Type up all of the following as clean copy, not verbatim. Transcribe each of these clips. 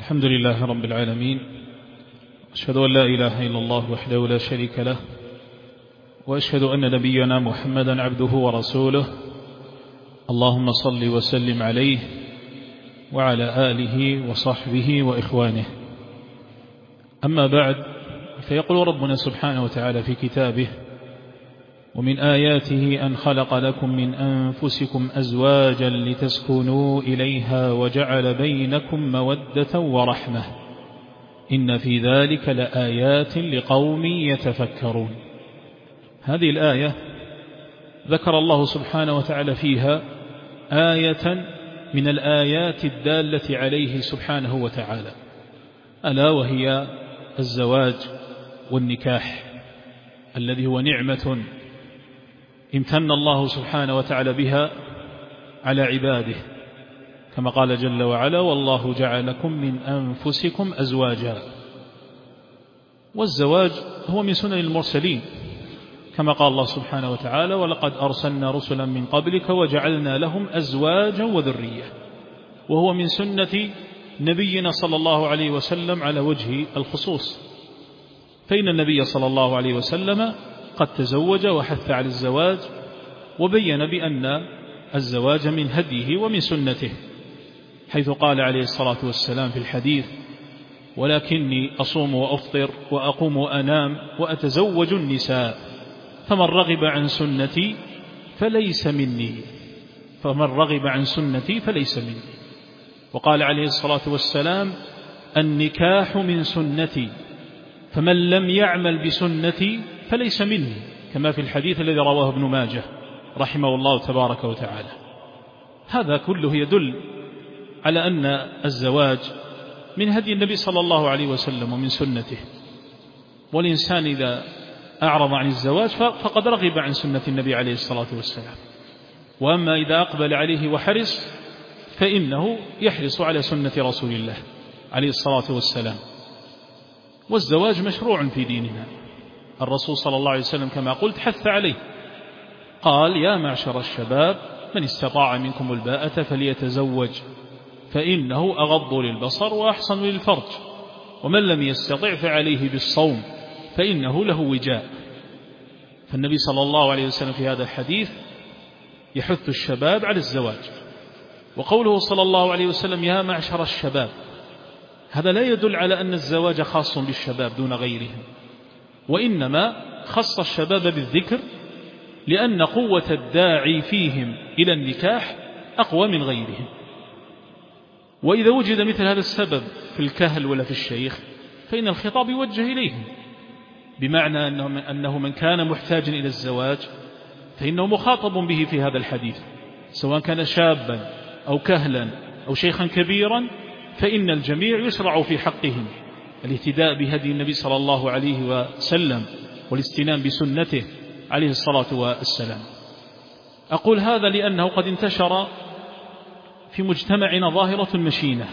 الحمد لله رب العالمين، أشهد أن لا إله إلا الله وحده لا شريك له، وأشهد أن نبينا محمدا عبده ورسوله. اللهم صل وسلم عليه وعلى آله وصحبه وإخوانه. أما بعد، فيقول ربنا سبحانه وتعالى في كتابه: ومن آياته أن خلق لكم من أنفسكم أزواجا لتسكنوا إليها وجعل بينكم مودة ورحمة إن في ذلك لآيات لقوم يتفكرون. هذه الآية ذكر الله سبحانه وتعالى فيها آية من الآيات الدالة عليه سبحانه وتعالى، ألا وهي الزواج والنكاح، الذي هو نعمة امتن الله سبحانه وتعالى بها على عباده، كما قال جل وعلا: والله جعلكم من أنفسكم أزواجا. والزواج هو من سنن المرسلين، كما قال الله سبحانه وتعالى: ولقد أرسلنا رسلا من قبلك وجعلنا لهم أزواجا وذرية. وهو من سنة نبينا صلى الله عليه وسلم على وجه الخصوص، فإن النبي صلى الله عليه وسلم قد تزوج وحث على الزواج، وبين بأن الزواج من هديه ومن سنته، حيث قال عليه الصلاة والسلام في الحديث: ولكني أصوم وأفطر وأقوم وأنام وأتزوج النساء فمن رغب عن سنتي فليس مني، فمن رغب عن سنتي فليس مني. وقال عليه الصلاة والسلام: النكاح من سنتي فمن لم يعمل بسنتي فليس مني، كما في الحديث الذي رواه ابن ماجه رحمه الله تبارك وتعالى. هذا كله يدل على أن الزواج من هدي النبي صلى الله عليه وسلم ومن سنته، والإنسان إذا أعرض عن الزواج فقد رغب عن سنة النبي عليه الصلاة والسلام. وأما إذا أقبل عليه وحرص فإنه يحرص على سنة رسول الله عليه الصلاة والسلام. والزواج مشروع في ديننا، الرسول صلى الله عليه وسلم كما قلت حث عليه، قال: يا معشر الشباب من استطاع منكم الباءة فليتزوج فإنه أغض للبصر وأحصن للفرج، ومن لم يستطع فعليه بالصوم فإنه له وجاء. فالنبي صلى الله عليه وسلم في هذا الحديث يحث الشباب على الزواج. وقوله صلى الله عليه وسلم: يا معشر الشباب، هذا لا يدل على أن الزواج خاص بالشباب دون غيرهم، وإنما خص الشباب بالذكر لأن قوة الداعي فيهم إلى النكاح أقوى من غيرهم. وإذا وجد مثل هذا السبب في الكهل ولا في الشيخ فإن الخطاب يوجه إليهم، بمعنى أنه من كان محتاجا إلى الزواج فإنه مخاطب به في هذا الحديث، سواء كان شابا أو كهلا أو شيخا كبيرا، فإن الجميع يشرع في حقهم الاهتداء بهدي النبي صلى الله عليه وسلم والاستنان بسنته عليه الصلاة والسلام. أقول هذا لأنه قد انتشر في مجتمعنا ظاهرة مشينة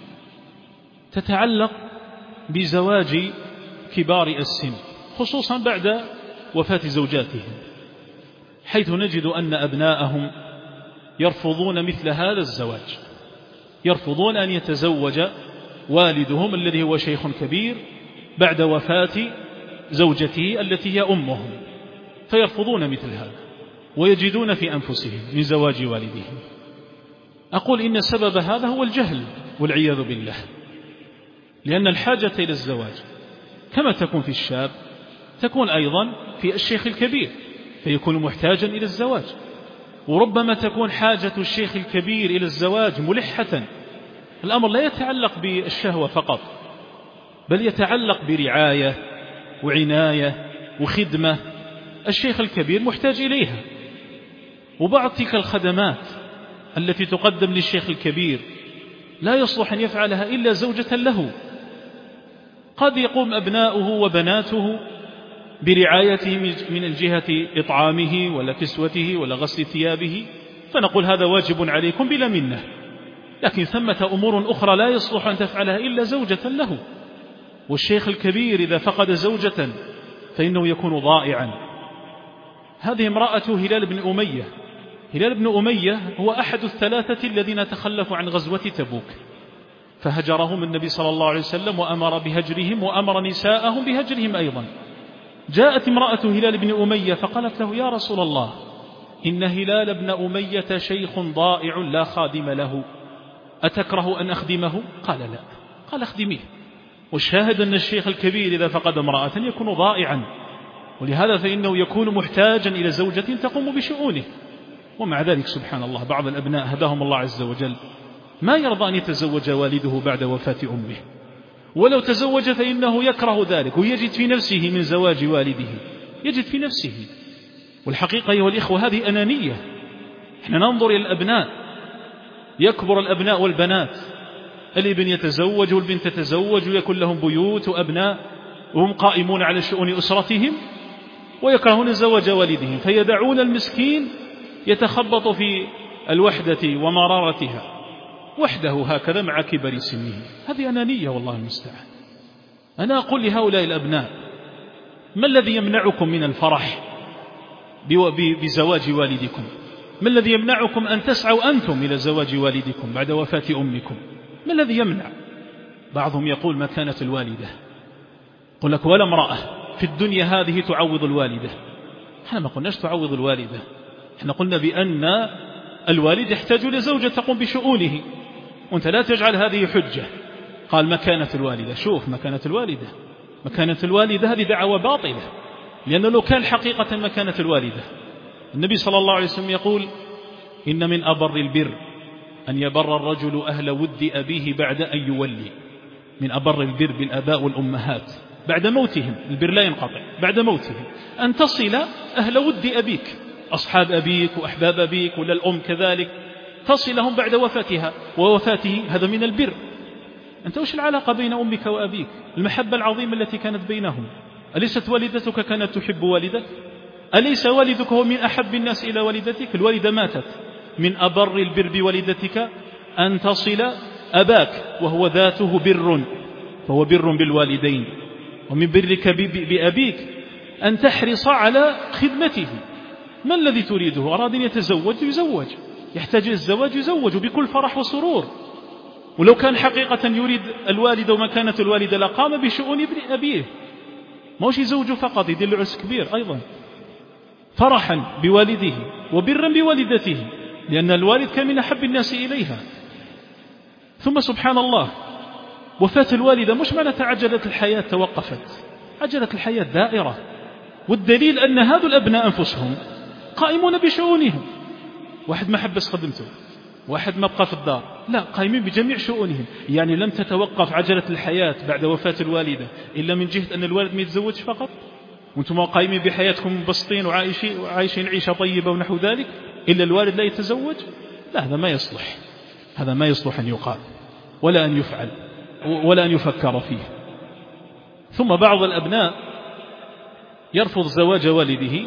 تتعلق بزواج كبار السن، خصوصا بعد وفاة زوجاتهم، حيث نجد أن أبناءهم يرفضون مثل هذا الزواج، يرفضون أن يتزوج والدهم الذي هو شيخ كبير بعد وفاة زوجته التي هي أمهم، فيرفضون مثل هذا ويجدون في أنفسهم من زواج والدهم. أقول إن سبب هذا هو الجهل والعياذ بالله، لأن الحاجة إلى الزواج كما تكون في الشاب تكون أيضا في الشيخ الكبير، فيكون محتاجا إلى الزواج. وربما تكون حاجة الشيخ الكبير إلى الزواج ملحة، الأمر لا يتعلق بالشهوة فقط، بل يتعلق برعاية وعناية وخدمة الشيخ الكبير محتاج إليها. وبعض تلك الخدمات التي تقدم للشيخ الكبير لا يصلح أن يفعلها إلا زوجة له. قد يقوم أبناؤه وبناته برعايته من الجهة إطعامه ولا كسوته ولا غسل ثيابه، فنقول هذا واجب عليكم بلا منة، لكن ثمة أمور أخرى لا يصلح أن تفعلها إلا زوجة له. والشيخ الكبير إذا فقد زوجة فإنه يكون ضائعا. هذه امرأة هلال بن أمية. هلال بن أمية هو أحد الثلاثة الذين تخلفوا عن غزوة تبوك، فهجرهم النبي صلى الله عليه وسلم وأمر بهجرهم وأمر نساءهم بهجرهم أيضا. جاءت امرأة هلال بن أمية فقالت له: يا رسول الله، إن هلال بن أمية شيخ ضائع لا خادم له، أتكره أن أخدمه؟ قال: لا. قال: أخدميه. والشاهد أن الشيخ الكبير إذا فقد امرأة يكون ضائعا، ولهذا فإنه يكون محتاجا إلى زوجة تقوم بشؤونه. ومع ذلك سبحان الله بعض الأبناء هداهم الله عز وجل ما يرضى أن يتزوج والده بعد وفاة أمه، ولو تزوج فإنه يكره ذلك ويجد في نفسه من زواج والده، يجد في نفسه. والحقيقة أيها الإخوة هذه أنانية. احنا ننظر إلى الأبناء، يكبر الأبناء والبنات، الابن يتزوج والبنت تتزوج ويكون لهم بيوت وأبناء وهم قائمون على شؤون أسرتهم، ويكرهون زواج والدهم، فيدعون المسكين يتخبط في الوحدة ومرارتها وحده هكذا مع كبر سنه. هذه أنانية والله المستعان. أنا أقول لهؤلاء الأبناء: ما الذي يمنعكم من الفرح بزواج والدكم؟ ما الذي يمنعكم أن تسعوا أنتم إلى زواج والدكم بعد وفاة أمكم؟ ما الذي يمنع؟ بعضهم يقول: مكانة الوالدة. قل لك: ولا امرأة في الدنيا هذه تعوض الوالدة. احنا ما قلناش تعوض الوالدة، احنا قلنا بأن الوالد يحتاج لزوجة تقوم بشؤونه، وانت لا تجعل هذه حجة. قال: مكانة الوالدة. شوف، مكانة الوالدة، مكانة الوالدة هذه دعوة باطلة، لأنه لو كان حقيقة مكانة الوالدة، النبي صلى الله عليه وسلم يقول: إن من أبر البر أن يبر الرجل أهل ود أبيه بعد أن يولي. من أبر البر بالآباء والأمهات بعد موتهم، البر لا ينقطع بعد موتهم، أن تصل أهل ود أبيك، أصحاب أبيك وأحباب أبيك، ولا الأم كذلك، تصلهم بعد وفاتها ووفاته، هذا من البر. أنت وش العلاقة بين أمك وأبيك؟ المحبة العظيمة التي كانت بينهم. أليست والدتك كانت تحب والدك؟ أليس والدك هو من أحب الناس إلى والدتك؟ الوالدة ماتت. من أبر البر بوالدتك أن تصل أباك وهو ذاته بر، فهو بر بالوالدين. ومن برك بأبيك أن تحرص على خدمته. ما الذي تريده؟ أراد أن يتزوج يزوج، يحتاج الزواج يزوج بكل فرح وسرور. ولو كان حقيقة يريد الوالد ومكانة الوالد لقام بشؤون ابن أبيه، موش يزوج فقط، يدير له عرس كبير أيضا، فرحا بوالده وبرا بوالدته، لأن الوالد كان من أحب الناس إليها. ثم سبحان الله وفاة الوالدة مش معنى عجلة الحياة توقفت، عجلة الحياة دائرة. والدليل أن هذو الأبناء أنفسهم قائمون بشؤونهم. واحد ما حبس خدمته، واحد ما بقى في الدار، لا، قائمين بجميع شؤونهم. يعني لم تتوقف عجلة الحياة بعد وفاة الوالدة إلا من جهة أن الوالد ما يتزوج فقط، وانتم قائمين بحياتكم مبسطين وعايشين عيشة طيبة ونحو ذلك، إلا الوالد لا يتزوج. لا، هذا ما يصلح، هذا ما يصلح أن يقال ولا أن يفعل ولا أن يفكر فيه. ثم بعض الأبناء يرفض زواج والده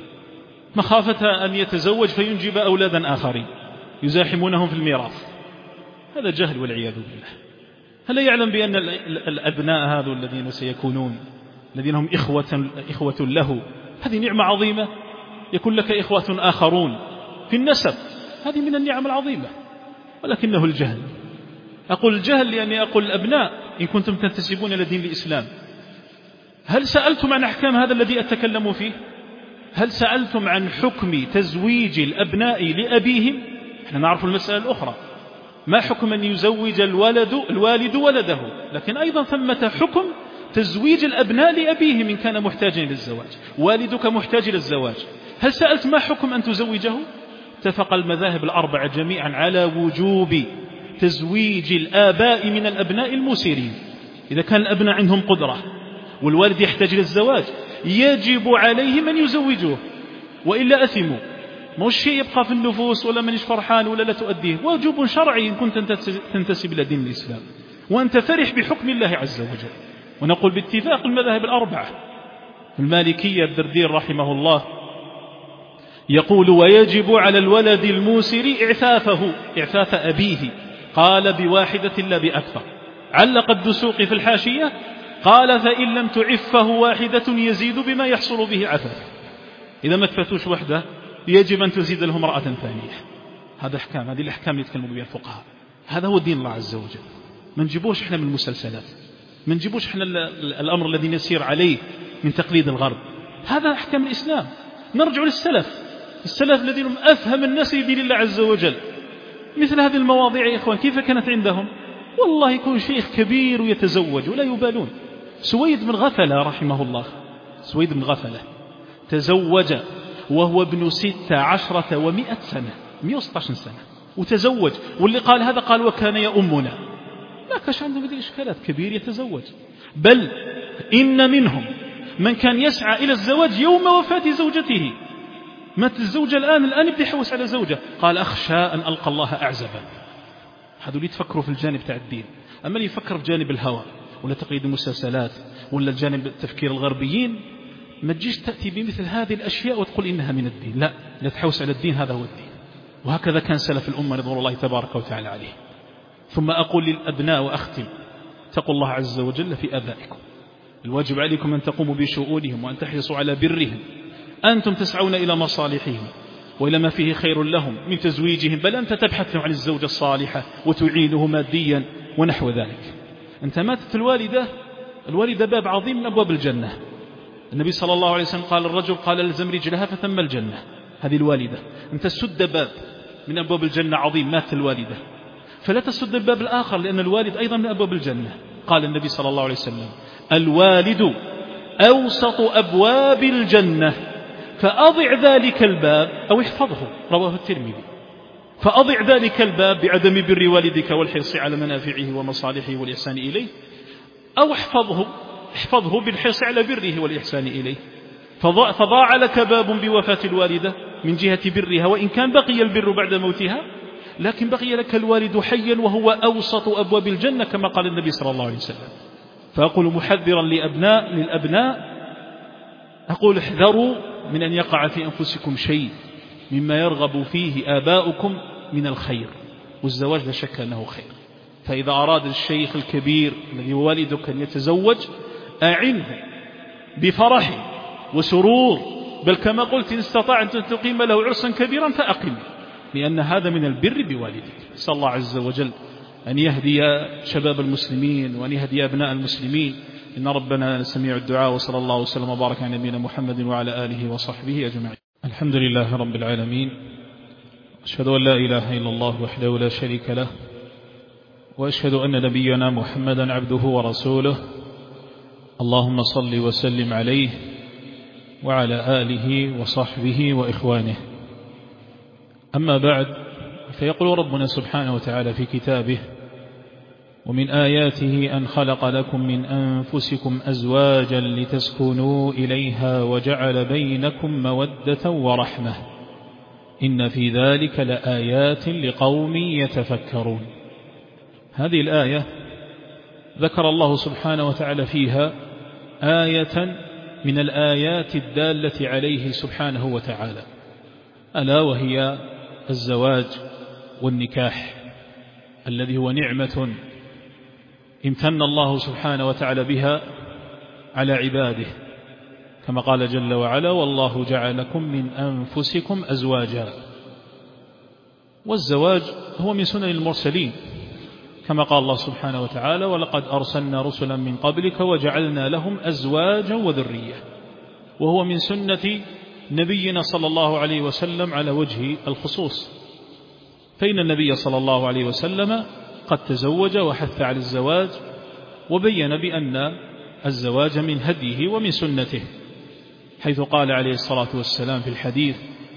مخافة أن يتزوج فينجب أولادا آخرين يزاحمونهم في الميراث. هذا جهل والعياذ بالله. هل يعلم بأن الأبناء هذو الذين سيكونون، الذين هم إخوة له، هذه نعمة عظيمة؟ يكون لك إخوة آخرون في النسب، هذه من النعم العظيمة، ولكنه الجهل. أقول الجهل لأني أقول الأبناء إن كنتم تنتسبون إلى دين الإسلام، هل سألتم عن أحكام هذا الذي أتكلم فيه؟ هل سألتم عن حكم تزويج الأبناء لأبيهم؟ احنا نعرف المسألة الأخرى، ما حكم أن يزوج الوالد ولده، لكن أيضا ثمة حكم تزويج الأبناء لأبيهم إن كان محتاجا للزواج. والدك محتاج للزواج، هل سألت ما حكم أن تزوجه؟ اتفق المذاهب الأربعة جميعا على وجوب تزويج الآباء من الأبناء المسيرين. إذا كان الأبناء عندهم قدرة والوالد يحتاج للزواج يجب عليهم أن يزوجوه، وإلا أثموا. مش شيء يبقى في النفوس ولا من فرحان ولا لا تؤديه، واجب شرعي إن كنت تنتسب إلى دين الإسلام وأنت فرح بحكم الله عز وجل. ونقول باتفاق المذاهب الأربعة. المالكية الدردير رحمه الله يقول: ويجب على الولد الموسر إعفاف أبيه، قال بواحدة لا بأكثر. علق الدسوقي في الحاشية قال: فإن لم تعفه واحدة يزيد بما يحصل به عفاف. إذا ما كفتوش وحده يجب أن تزيد له امرأة ثانية. هذا أحكام، هذه الأحكام اللي يتكلموا بها الفقهاء. هذا هو دين الله عز وجل. ما نجيبوش إحنا من المسلسلات، ما نجيبوش إحنا الأمر الذي نسير عليه من تقليد الغرب. هذا أحكام الإسلام. نرجع السلف الذين هم أفهم الناس لدين الله عز وجل. مثل هذه المواضيع يا إخوان كيف كانت عندهم؟ والله يكون شيخ كبير ويتزوج ولا يبالون. سويد بن غفلة رحمه الله، سويد بن غفلة تزوج وهو ابن 16 و100 سنة، 116 سنة وتزوج. واللي قال هذا قال وكان يأمنا. ما كانش عنده هذه إشكالات، كبير يتزوج. بل إن منهم من كان يسعى إلى الزواج يوم وفاة زوجته. مات الزوجة الآن يبدأ يحوس على زوجة، قال أخشى أن ألقى الله أعزبا. هذول اللي يتفكروا في الجانب تاع الدين. أما اللي يفكر في جانب الهوى ولا تقليد المسلسلات ولا الجانب التفكير الغربيين، ما تجيش تأتي بمثل هذه الأشياء وتقول إنها من الدين. لا تحوس على الدين، هذا هو الدين. وهكذا كان سلف الأمة رضوان الله تبارك وتعالى عليه. ثم أقول للأبناء وأختم: اتقوا الله عز وجل في آبائكم. الواجب عليكم أن تقوموا بشؤونهم وأن تحرصوا على برهم. أنتم تسعون إلى مصالحهم وإلى ما فيه خير لهم من تزويجهم، بل أنت تبحث عن الزوجة الصالحة وتعينه ماديا ونحو ذلك. أنت ماتت الوالدة باب عظيم من أبواب الجنة. النبي صلى الله عليه وسلم قال الرجل قال لزم رجلها فثم الجنة. هذه الوالدة أنت سد باب من أبواب الجنة عظيم، مات الوالدة، فلا تسد الباب الآخر لأن الوالد أيضا من أبواب الجنة. قال النبي صلى الله عليه وسلم: الوالد أوسط أبواب الجنة فأضع ذلك الباب أو احفظه. رواه الترمذي. فأضع ذلك الباب بعدم بر والدك والحرص على منافعه ومصالحه والإحسان إليه، أو احفظه بالحرص على بره والإحسان إليه. فضاع لك باب بوفاة الوالدة من جهة برها، وإن كان بقي البر بعد موتها، لكن بقي لك الوالد حيا وهو أوسط أبواب الجنة كما قال النبي صلى الله عليه وسلم. فأقول محذرا للأبناء أقول: احذروا من أن يقع في أنفسكم شيء مما يرغب فيه آباؤكم من الخير، والزواج لا شك أنه خير. فإذا أراد الشيخ الكبير الذي والدك أن يتزوج، أعنه بفرح وسرور، بل كما قلت إن استطعت أن تقيم له عرسا كبيرا فأقم، لأن هذا من البر بوالدك. نسأل الله عز وجل أن يهدي شباب المسلمين وأن يهدي أبناء المسلمين، إن ربنا سميع الدعاء. وصلى الله وسلم وبارك على نبينا محمد وعلى آله وصحبه أجمعين. الحمد لله رب العالمين، أشهد أن لا إله إلا الله وحده لا شريك له، وأشهد أن نبينا محمدا عبده ورسوله. اللهم صل وسلم عليه وعلى آله وصحبه وإخوانه. أما بعد، فيقول ربنا سبحانه وتعالى في كتابه: ومن آياته أن خلق لكم من أنفسكم أزواجا لتسكنوا إليها وجعل بينكم مودة ورحمة إن في ذلك لآيات لقوم يتفكرون. هذه الآية ذكر الله سبحانه وتعالى فيها آية من الآيات الدالة عليه سبحانه وتعالى، ألا وهي الزواج والنكاح، الذي هو نعمة امتن الله سبحانه وتعالى بها على عباده، كما قال جل وعلا: والله جعلكم من أنفسكم أزواجا. والزواج هو من سنن المرسلين، كما قال الله سبحانه وتعالى: ولقد أرسلنا رسلا من قبلك وجعلنا لهم أزواجا وذرية. وهو من سنة نبينا صلى الله عليه وسلم على وجه الخصوص، فإن النبي صلى الله عليه وسلم قد تزوج وحث على الزواج، وبين بأن الزواج من هديه ومن سنته، حيث قال عليه الصلاة والسلام في الحديث: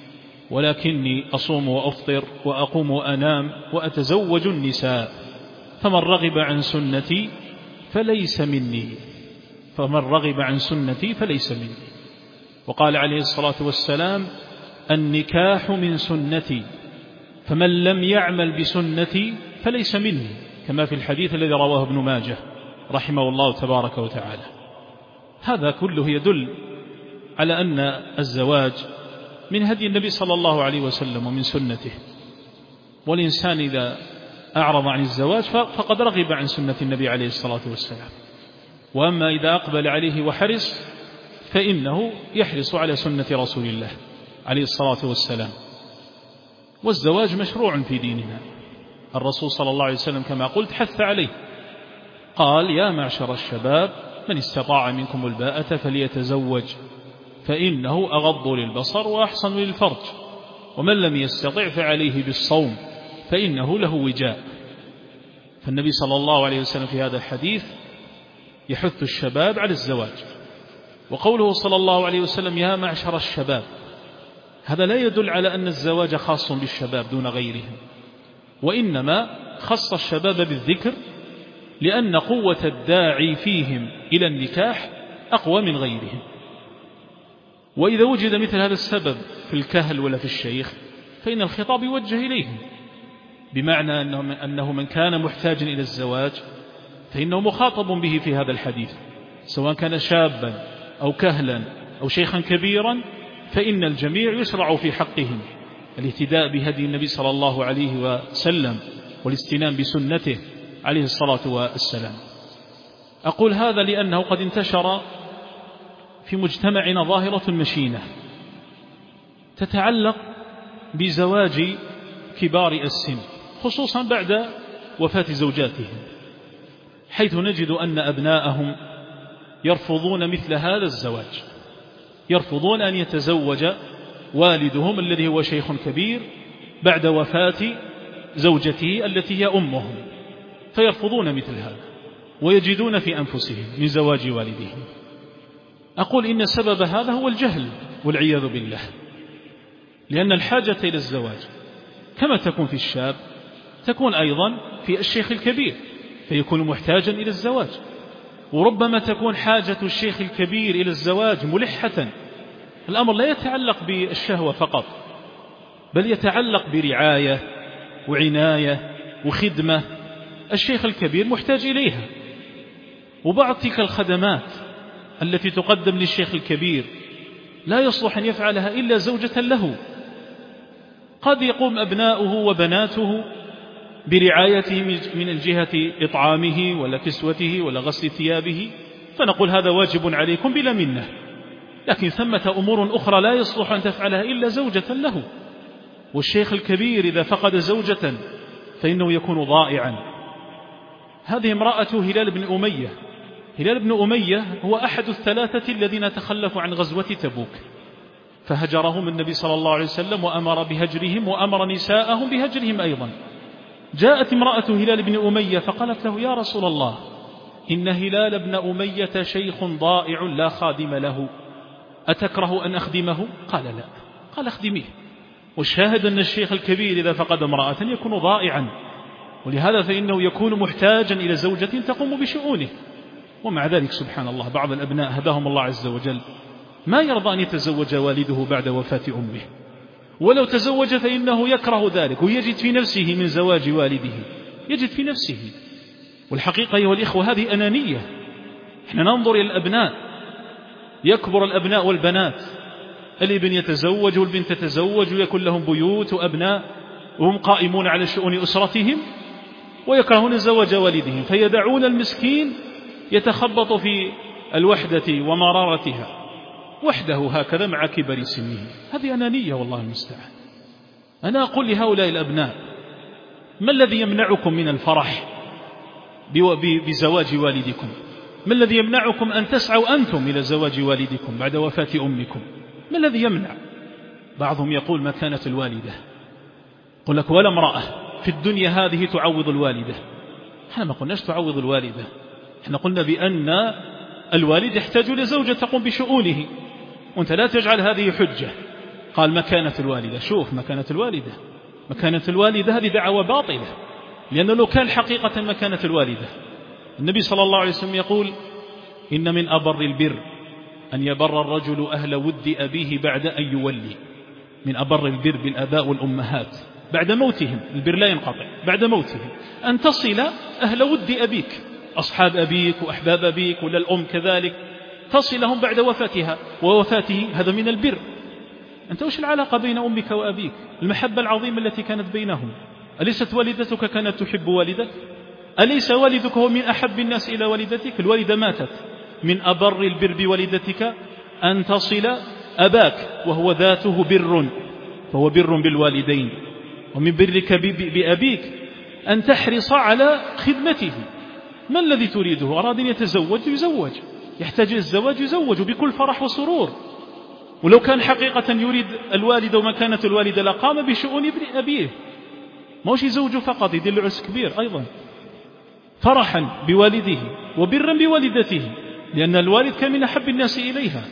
ولكني أصوم وأفطر وأقوم وأنام وأتزوج النساء فمن رغب عن سنتي فليس مني، فمن رغب عن سنتي فليس مني. وقال عليه الصلاة والسلام: النكاح من سنتي فمن لم يعمل بسنتي فليس مني، كما في الحديث الذي رواه ابن ماجه رحمه الله تبارك وتعالى. هذا كله يدل على أن الزواج من هدي النبي صلى الله عليه وسلم ومن سنته، والإنسان إذا أعرض عن الزواج فقد رغب عن سنة النبي عليه الصلاة والسلام. وأما إذا أقبل عليه وحرص فإنه يحرص على سنة رسول الله عليه الصلاة والسلام. والزواج مشروع في ديننا، الرسول صلى الله عليه وسلم كما قلت حث عليه، قال يا معشر الشباب من استطاع منكم الباءة فليتزوج فإنه أغض للبصر وأحصن للفرج ومن لم يستطع فعليه بالصوم فإنه له وجاء. فالنبي صلى الله عليه وسلم في هذا الحديث يحث الشباب على الزواج. وقوله صلى الله عليه وسلم يا معشر الشباب هذا لا يدل على أن الزواج خاص بالشباب دون غيرهم، وإنما خص الشباب بالذكر لأن قوة الداعي فيهم إلى النكاح أقوى من غيرهم. وإذا وجد مثل هذا السبب في الكهل ولا في الشيخ فإن الخطاب يوجه إليهم، بمعنى أنه من كان محتاجا إلى الزواج فإنه مخاطب به في هذا الحديث، سواء كان شابا أو كهلا أو شيخا كبيرا، فإن الجميع يشرع في حقهم الاهتداء بهدي النبي صلى الله عليه وسلم والاستنان بسنته عليه الصلاة والسلام. أقول هذا لأنه قد انتشر في مجتمعنا ظاهرة مشينة تتعلق بزواج كبار السن خصوصا بعد وفاة زوجاتهم، حيث نجد أن أبناءهم يرفضون مثل هذا الزواج، يرفضون أن يتزوج والدهم الذي هو شيخ كبير بعد وفاة زوجته التي هي أمهم، فيرفضون مثل هذا ويجدون في أنفسهم من زواج والدهم. أقول إن سبب هذا هو الجهل والعياذ بالله، لأن الحاجة إلى الزواج كما تكون في الشاب تكون أيضا في الشيخ الكبير، فيكون محتاجا إلى الزواج. وربما تكون حاجة الشيخ الكبير إلى الزواج ملحة، الأمر لا يتعلق بالشهوة فقط، بل يتعلق برعاية وعناية وخدمة الشيخ الكبير محتاج إليها. وبعض تلك الخدمات التي تقدم للشيخ الكبير لا يصلح أن يفعلها إلا زوجة له. قد يقوم أبناؤه وبناته برعايته من الجهة إطعامه ولا كسوته ولا غسل ثيابه، فنقول هذا واجب عليكم بلا منة، لكن ثمة أمور أخرى لا يصلح أن تفعلها إلا زوجة له. والشيخ الكبير إذا فقد زوجة فإنه يكون ضائعا. هذه امرأة هلال بن أمية. هلال بن أمية هو أحد الثلاثة الذين تخلفوا عن غزوة تبوك، فهجرهم النبي صلى الله عليه وسلم وأمر بهجرهم وأمر نساءهم بهجرهم أيضا. جاءت امرأة هلال بن أمية فقالت له يا رسول الله إن هلال بن أمية شيخ ضائع لا خادم له، أتكره أن أخدمه؟ قال لا. قال أخدميه. والشاهد أن الشيخ الكبير إذا فقد امرأة يكون ضائعا، ولهذا فإنه يكون محتاجا إلى زوجة تقوم بشؤونه. ومع ذلك سبحان الله بعض الأبناء هداهم الله عز وجل ما يرضى أن يتزوج والده بعد وفاة أمه، ولو تزوج فإنه يكره ذلك ويجد في نفسه من زواج والده، يجد في نفسه. والحقيقة أيها الإخوة هذه أنانية. احنا ننظر إلى الأبناء، يكبر الأبناء والبنات، الابن يتزوج والبنت تتزوج ويكون لهم بيوت وأبناء وهم قائمون على شؤون أسرتهم، ويكرهون زواج والدهم، فيدعون المسكين يتخبط في الوحدة ومرارتها وحده هكذا مع كبر سنه. هذه أنانية والله المستعان. أنا أقول لهؤلاء الأبناء ما الذي يمنعكم من الفرح بزواج والدكم؟ ما الذي يمنعكم أن تسعوا أنتم إلى زواج والدكم بعد وفاة أمكم؟ ما الذي يمنع؟ بعضهم يقول مكانة الوالدة. قل لك ولا امرأة في الدنيا هذه تعوض الوالدة. احنا ما قلناش تعوض الوالدة، احنا قلنا بأن الوالد يحتاج لزوجة تقوم بشؤونه، وانت لا تجعل هذه حجة. قال مكانة الوالدة. شوف مكانة الوالدة، مكانة الوالدة هذه دعوة باطلة، لأنه لو كان حقيقة مكانة الوالدة النبي صلى الله عليه وسلم يقول إن من أبر البر أن يبر الرجل أهل ود أبيه بعد أن يولي. من أبر البر بالآباء والأمهات بعد موتهم، البر لا ينقطع بعد موتهم، أن تصل أهل ود أبيك، أصحاب أبيك وأحباب أبيك ولا الأم كذلك، تصلهم بعد وفاتها ووفاته، هذا من البر. أنت وش العلاقة بين أمك وأبيك؟ المحبة العظيمة التي كانت بينهم. أليست والدتك كانت تحب والدك؟ أليس والدك هو من أحب الناس إلى والدتك؟ الوالدة ماتت. من أبر البر بوالدتك أن تصل أباك وهو ذاته بر، فهو بر بالوالدين. ومن برك بأبيك أن تحرص على خدمته، ما الذي تريده؟ أراد أن يتزوج يزوج، يحتاج إلى الزواج يزوج بكل فرح وسرور. ولو كان حقيقة يريد الوالد وما كانت الوالدة لقام بشؤون ابن أبيه، ما وش يزوجه فقط، يدل عرس كبير أيضا فرحا بوالده وبرا بوالدته، لأن الوالد كان من أحب الناس إليها.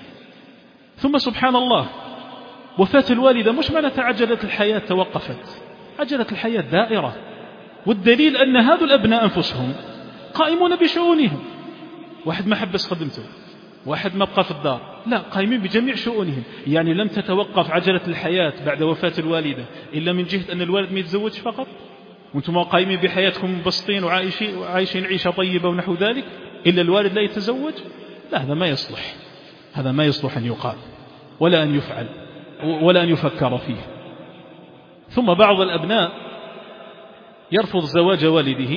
ثم سبحان الله وفاة الوالدة مش معنى عجلة الحياة توقفت، عجلة الحياة دائرة، والدليل أن هذو الأبناء أنفسهم قائمون بشؤونهم. واحد ما حبس خدمته، واحد ما بقى في الدار، لا، قائمين بجميع شؤونهم. يعني لم تتوقف عجلة الحياة بعد وفاة الوالدة إلا من جهة أن الوالد ما يتزوجش فقط، وانتم قائمين بحياتكم مبسطين وعايشين عيشة طيبة ونحو ذلك، إلا الوالد لا يتزوج. لا، هذا ما يصلح، هذا ما يصلح أن يقال ولا أن يفعل ولا أن يفكر فيه. ثم بعض الأبناء يرفض زواج والده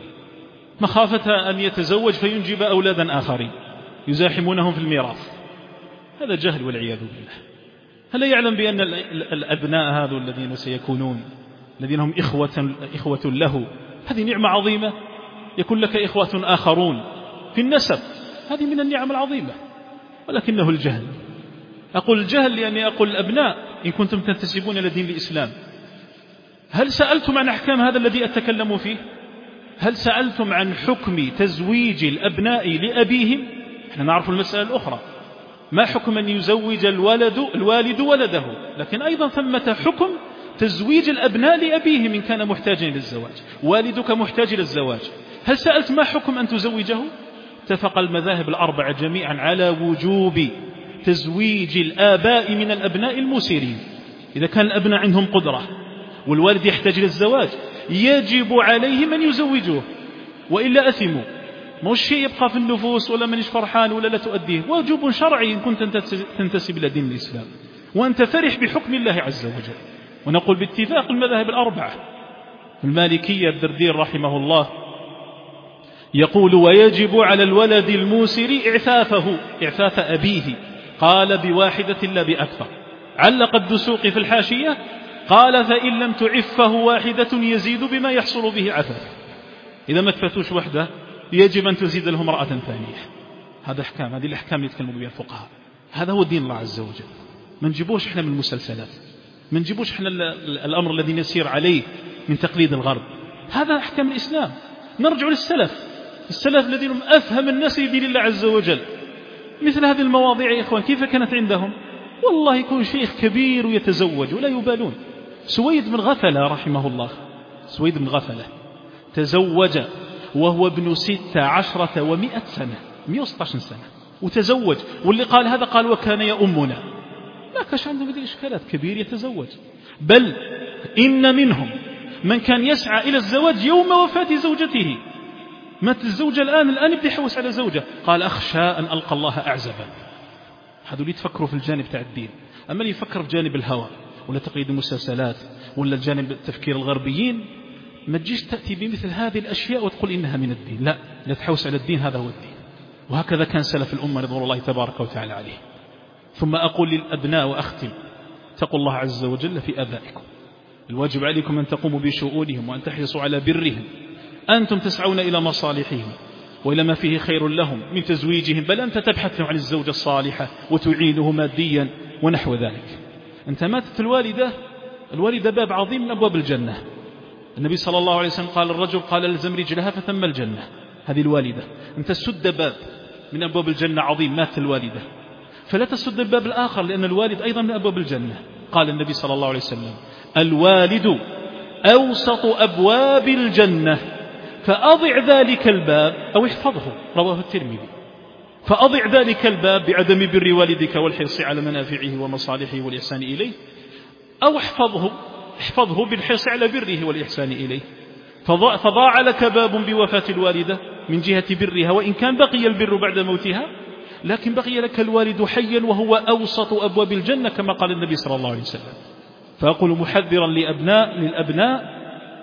مخافة أن يتزوج فينجب أولادا آخرين يزاحمونهم في الميراث. هذا جهل والعياذ بالله. هل يعلم بأن الأبناء هذو الذين سيكونون، الذين هم إخوة له، هذه نعمة عظيمة؟ يكون لك إخوة آخرون في النسب، هذه من النعم العظيمة، ولكنه الجهل. أقول الجهل لأني أقول الأبناء إن كنتم تنتسبون إلى دين الإسلام، هل سألتم عن أحكام هذا الذي أتكلم فيه؟ هل سألتم عن حكم تزويج الأبناء لأبيهم؟ احنا نعرف المسألة الأخرى، ما حكم أن يزوج الوالد ولده، لكن أيضا ثمة حكم تزويج الأبناء لأبيهم إن كان محتاجا للزواج. والدك محتاج للزواج، هل سألت ما حكم أن تزوجه؟ اتفق المذاهب الأربعة جميعا على وجوب تزويج الآباء من الأبناء المسيرين. إذا كان الأبناء عندهم قدرة والوالد يحتاج للزواج يجب عليهم أن يزوجوه، وإلا أثموا. ما الشيء يبقى في النفوس ولا من فرحان ولا لا تؤديه، واجب شرعي إن كنت تنتسب إلى دين الإسلام وأنت فرح بحكم الله عز وجل. ونقول باتفاق المذاهب الأربعة. المالكية الدردير رحمه الله يقول ويجب على الولد الموسر إعفاف أبيه، قال بواحدة لا بأكثر. علق الدسوقي في الحاشية قال فإن لم تعفه واحدة يزيد بما يحصل به عفاف. إذا ما تفتوش وحده يجب أن تزيد له امرأة ثانية. هذا أحكام، هذه الأحكام يتكلموا بها الفقهاء. هذا هو دين الله عز وجل. ما نجيبوش إحنا من المسلسلات، ما نجيبوش إحنا الأمر الذي نسير عليه من تقليد الغرب. هذا أحكام الإسلام. نرجع للسلف، السلف الذين هم أفهم الناس لدين الله عز وجل. مثل هذه المواضيع يا إخوان كيف كانت عندهم؟ والله يكون شيخ كبير ويتزوج ولا يبالون. سويد بن غفلة رحمه الله، سويد بن غفلة تزوج وهو ابن 16 و100 سنة، 116 سنة وتزوج. واللي قال هذا قال وكان يؤمنا. ما كانش عنده هذه الإشكالات، كبير يتزوج. بل إن منهم من كان يسعى إلى الزواج يوم وفاة زوجته. مات الزوجة الآن يبدأ يحوس على زوجة، قال أخشى أن ألقى الله أعزبا. هذول اللي يتفكروا في الجانب تاع الدين. أما اللي يفكر في جانب الهوى ولا تقليد المسلسلات ولا الجانب التفكير الغربيين، ما تجيش تأتي بمثل هذه الأشياء وتقول إنها من الدين. لا تحوس على الدين، هذا هو الدين. وهكذا كان سلف الأمة رضوان الله تبارك وتعالى عليه. ثم أقول للأبناء وأختم، اتقوا الله عز وجل في آبائكم. الواجب عليكم أن تقوموا بشؤونهم وأن تحرصوا على برهم. أنتم تسعون إلى مصالحهم وإلى ما فيه خير لهم من تزويجهم، بل أنت تبحث عن الزوجة الصالحة وتعينه ماديا ونحو ذلك. أنت ماتت الوالدة باب عظيم من أبواب الجنة. النبي صلى الله عليه وسلم قال الرجل قال لزم رجلها فتم الجنة. هذه الوالدة أنت تسد باب من أبواب الجنة عظيم، مات الوالدة، فلا تسد الباب الآخر لأن الوالد أيضا من أبواب الجنة. قال النبي صلى الله عليه وسلم الوالد أوسط أبواب الجنة فأضع ذلك الباب أو احفظه، رواه الترمذي. فأضع ذلك الباب بعدم بر والدك والحرص على منافعه ومصالحه والإحسان إليه، أو احفظه بالحرص على بره والإحسان إليه. فضاع لك باب بوفاة الوالدة من جهة برها، وإن كان بقي البر بعد موتها، لكن بقي لك الوالد حيا وهو أوسط أبواب الجنة كما قال النبي صلى الله عليه وسلم. فأقول محذرا للأبناء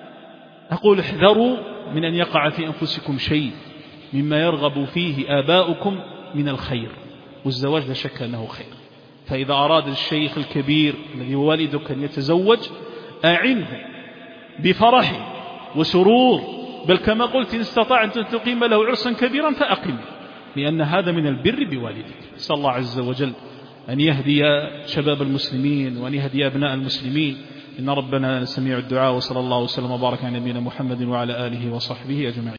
أقول احذروا من أن يقع في أنفسكم شيء مما يرغب فيه آباؤكم من الخير، والزواج لا شك أنه خير. فإذا أراد الشيخ الكبير الذي والدك أن يتزوج أعنه بفرح وسرور بل كما قلت إن استطعت أن تقيم له عرسا كبيرا فأقم، لأن هذا من البر بوالدك. نسأل الله عز وجل أن يهدي شباب المسلمين وأن يهدي أبناء المسلمين، إن ربنا سميع الدعاء. وصلى الله وسلم وبارك على نبينا محمد وعلى آله وصحبه أجمعين.